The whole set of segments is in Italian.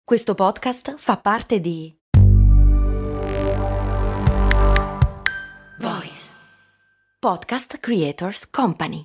Questo podcast fa parte di Voice Podcast Creators Company.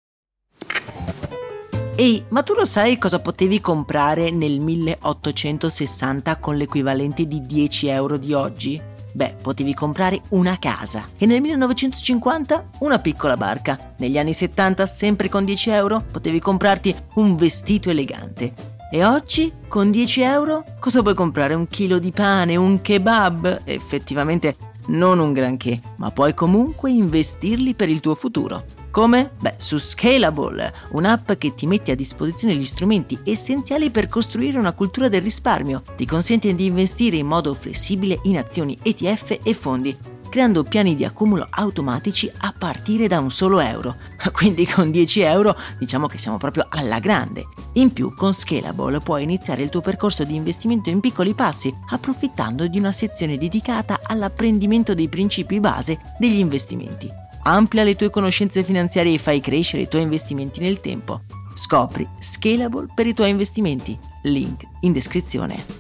Ehi, ma tu lo sai cosa potevi comprare nel 1860 con l'equivalente di 10 euro di oggi? Beh, potevi comprare una casa. E nel 1950 una piccola barca. Negli anni 70, sempre con 10 euro, potevi comprarti un vestito elegante. E oggi, con 10 euro, cosa puoi comprare? Un chilo di pane, un kebab? Effettivamente non un granché, ma puoi comunque investirli per il tuo futuro. Come? Beh, su Scalable, un'app che ti mette a disposizione gli strumenti essenziali per costruire una cultura del risparmio. Ti consente di investire in modo flessibile in azioni, ETF e fondi, creando piani di accumulo automatici a partire da un solo euro. Quindi con 10 euro diciamo che siamo proprio alla grande. In più, con Scalable puoi iniziare il tuo percorso di investimento in piccoli passi, approfittando di una sezione dedicata all'apprendimento dei principi base degli investimenti. Amplia le tue conoscenze finanziarie e fai crescere i tuoi investimenti nel tempo. Scopri Scalable per i tuoi investimenti. Link in descrizione.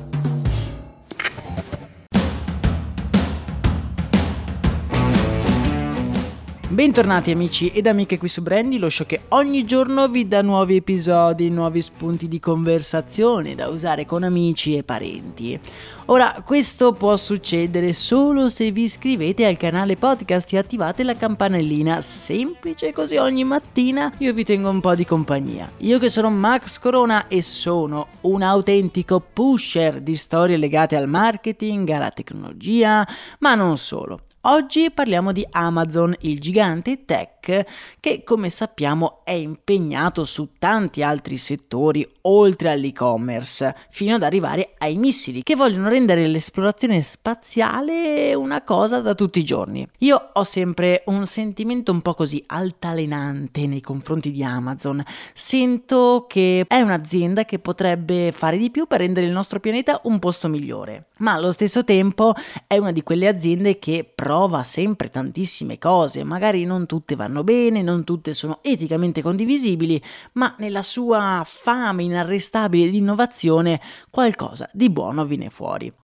Bentornati amici ed amiche qui su Brandy, lo show che ogni giorno vi dà nuovi episodi, nuovi spunti di conversazione da usare con amici e parenti. Ora, questo può succedere solo se vi iscrivete al canale podcast e attivate la campanellina, semplice così ogni mattina io vi tengo un po' di compagnia. Io che sono Max Corona e sono un autentico pusher di storie legate al marketing, alla tecnologia, ma non solo. Oggi parliamo di Amazon, il gigante tech che, come sappiamo, è impegnato su tanti altri settori oltre all'e-commerce, fino ad arrivare ai missili che vogliono rendere l'esplorazione spaziale una cosa da tutti i giorni. Io ho sempre un sentimento un po' così altalenante nei confronti di Amazon. Sento che è un'azienda che potrebbe fare di più per rendere il nostro pianeta un posto migliore, ma allo stesso tempo è una di quelle aziende che prova sempre tantissime cose, magari non tutte vanno bene, non tutte sono eticamente condivisibili, ma nella sua fame inarrestabile di innovazione qualcosa di buono viene fuori.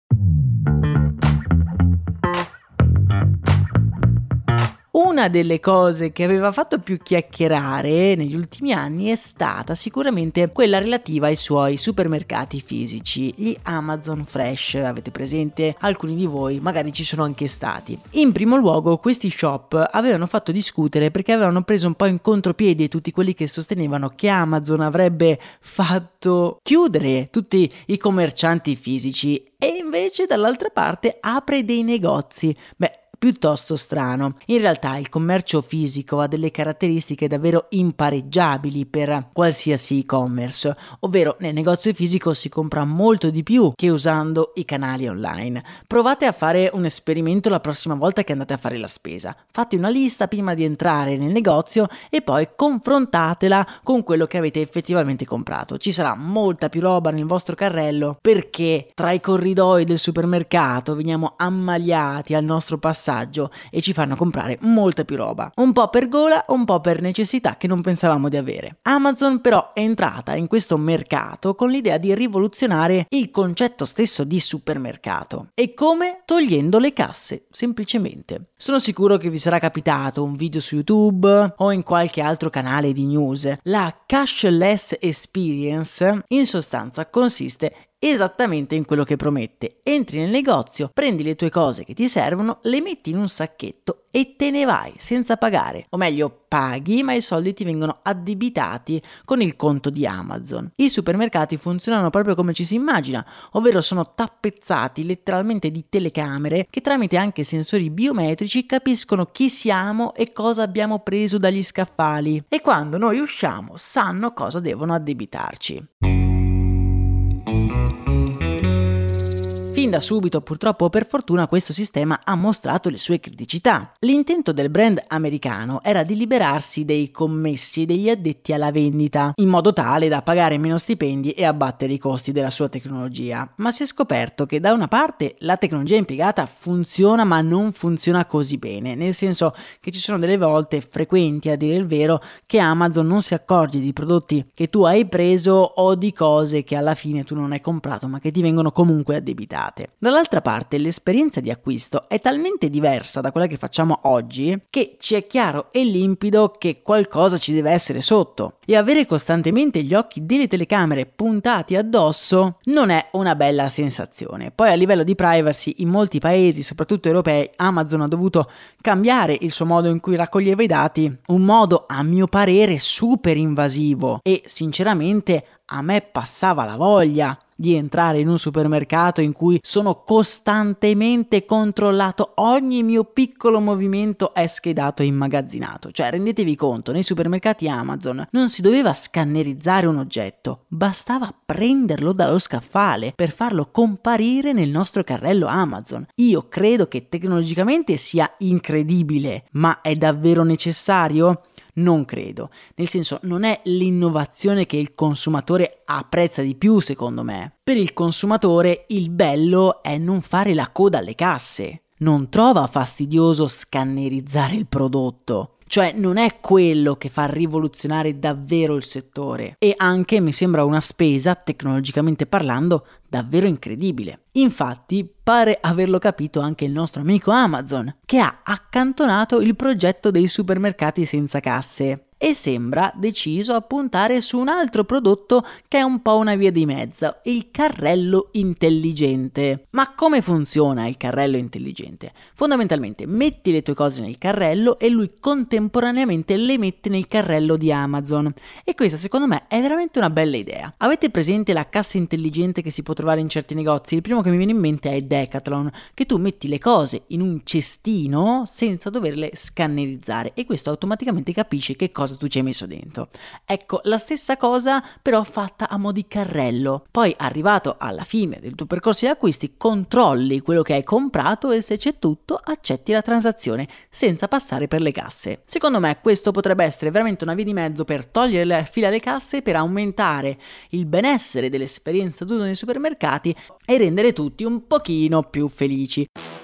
Una delle cose che aveva fatto più chiacchierare negli ultimi anni è stata sicuramente quella relativa ai suoi supermercati fisici, gli Amazon Fresh. Avete presente? Alcuni di voi magari ci sono anche stati. In primo luogo, questi shop avevano fatto discutere perché avevano preso un po' in contropiede tutti quelli che sostenevano che Amazon avrebbe fatto chiudere tutti i commercianti fisici e invece dall'altra parte apre dei negozi. Piuttosto strano. In realtà il commercio fisico ha delle caratteristiche davvero impareggiabili per qualsiasi e-commerce, ovvero nel negozio fisico si compra molto di più che usando i canali online. Provate a fare un esperimento la prossima volta che andate a fare la spesa. Fate una lista prima di entrare nel negozio e poi confrontatela con quello che avete effettivamente comprato. Ci sarà molta più roba nel vostro carrello perché tra i corridoi del supermercato veniamo ammaliati al nostro passaggio e ci fanno comprare molta più roba, un po' per gola, un po' per necessità che non pensavamo di avere. Amazon però è entrata in questo mercato con l'idea di rivoluzionare il concetto stesso di supermercato. E come? Togliendo le casse, semplicemente. Sono sicuro che vi sarà capitato un video su YouTube o in qualche altro canale di news. La cashless experience in sostanza consiste esattamente in quello che promette. Entri nel negozio, prendi le tue cose che ti servono, le metti in un sacchetto e te ne vai senza pagare, o meglio paghi ma i soldi ti vengono addebitati con il conto di Amazon. I supermercati funzionano proprio come ci si immagina, ovvero sono tappezzati letteralmente di telecamere che tramite anche sensori biometrici capiscono chi siamo e cosa abbiamo preso dagli scaffali e quando noi usciamo sanno cosa devono addebitarci. Fin da subito, purtroppo o per fortuna, questo sistema ha mostrato le sue criticità. L'intento del brand americano era di liberarsi dei commessi e degli addetti alla vendita, in modo tale da pagare meno stipendi e abbattere i costi della sua tecnologia. Ma si è scoperto che da una parte la tecnologia impiegata funziona, ma non funziona così bene, nel senso che ci sono delle volte frequenti, a dire il vero, che Amazon non si accorge di prodotti che tu hai preso o di cose che alla fine tu non hai comprato ma che ti vengono comunque addebitate. Dall'altra parte l'esperienza di acquisto è talmente diversa da quella che facciamo oggi che ci è chiaro e limpido che qualcosa ci deve essere sotto, e avere costantemente gli occhi delle telecamere puntati addosso non è una bella sensazione. Poi a livello di privacy in molti paesi, soprattutto europei, Amazon ha dovuto cambiare il suo modo in cui raccoglieva i dati, un modo a mio parere super invasivo, e sinceramente a me passava la voglia di entrare in un supermercato in cui sono costantemente controllato, ogni mio piccolo movimento è schedato e immagazzinato. Cioè, rendetevi conto, nei supermercati Amazon non si doveva scannerizzare un oggetto, bastava prenderlo dallo scaffale per farlo comparire nel nostro carrello Amazon. Io credo che tecnologicamente sia incredibile, ma è davvero necessario? Non credo, nel senso non è l'innovazione che il consumatore apprezza di più, secondo me. Per il consumatore il bello è non fare la coda alle casse, non trova fastidioso scannerizzare il prodotto. Cioè non è quello che fa rivoluzionare davvero il settore, e anche mi sembra una spesa, tecnologicamente parlando, davvero incredibile. Infatti pare averlo capito anche il nostro amico Amazon, che ha accantonato il progetto dei supermercati senza casse e sembra deciso a puntare su un altro prodotto che è un po' una via di mezzo, il carrello intelligente. Ma come funziona il carrello intelligente? Fondamentalmente metti le tue cose nel carrello e lui contemporaneamente le mette nel carrello di Amazon, e questa secondo me è veramente una bella idea. Avete presente la cassa intelligente che si può trovare in certi negozi? Il primo che mi viene in mente è Decathlon, che tu metti le cose in un cestino senza doverle scannerizzare e questo automaticamente capisce che cosa tu ci hai messo dentro. Ecco, la stessa cosa però fatta a mo' di carrello. Poi arrivato alla fine del tuo percorso di acquisti controlli quello che hai comprato e se c'è tutto accetti la transazione senza passare per le casse. Secondo me questo potrebbe essere veramente una via di mezzo per togliere la fila alle casse, per aumentare il benessere dell'esperienza d'uso nei supermercati e rendere tutti un pochino più felici.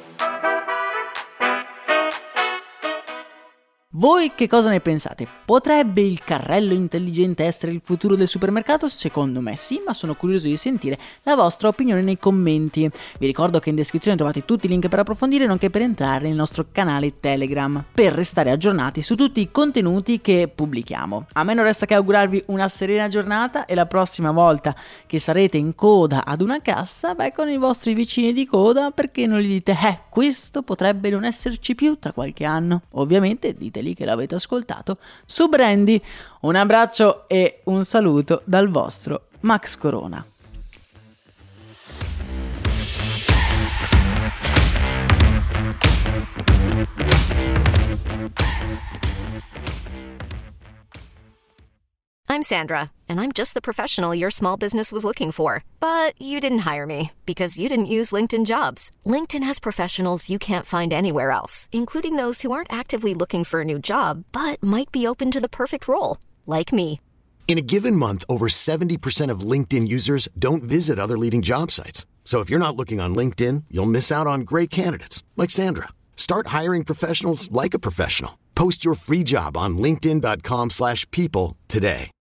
Voi che cosa ne pensate? Potrebbe il carrello intelligente essere il futuro del supermercato? Secondo me sì, ma sono curioso di sentire la vostra opinione nei commenti. Vi ricordo che in descrizione trovate tutti i link per approfondire, nonché per entrare nel nostro canale Telegram, per restare aggiornati su tutti i contenuti che pubblichiamo. A me non resta che augurarvi una serena giornata e la prossima volta che sarete in coda ad una cassa, con i vostri vicini di coda, perché non gli dite questo potrebbe non esserci più tra qualche anno. Ovviamente diteli che l'avete ascoltato su Brandy. Un abbraccio e un saluto dal vostro Max Corona. I'm Sandra, and I'm just the professional your small business was looking for. But you didn't hire me because you didn't use LinkedIn Jobs. LinkedIn has professionals you can't find anywhere else, including those who aren't actively looking for a new job, but might be open to the perfect role, like me. In a given month, over 70% of LinkedIn users don't visit other leading job sites. So if you're not looking on LinkedIn, you'll miss out on great candidates like Sandra. Start hiring professionals like a professional. Post your free job on linkedin.com/people today.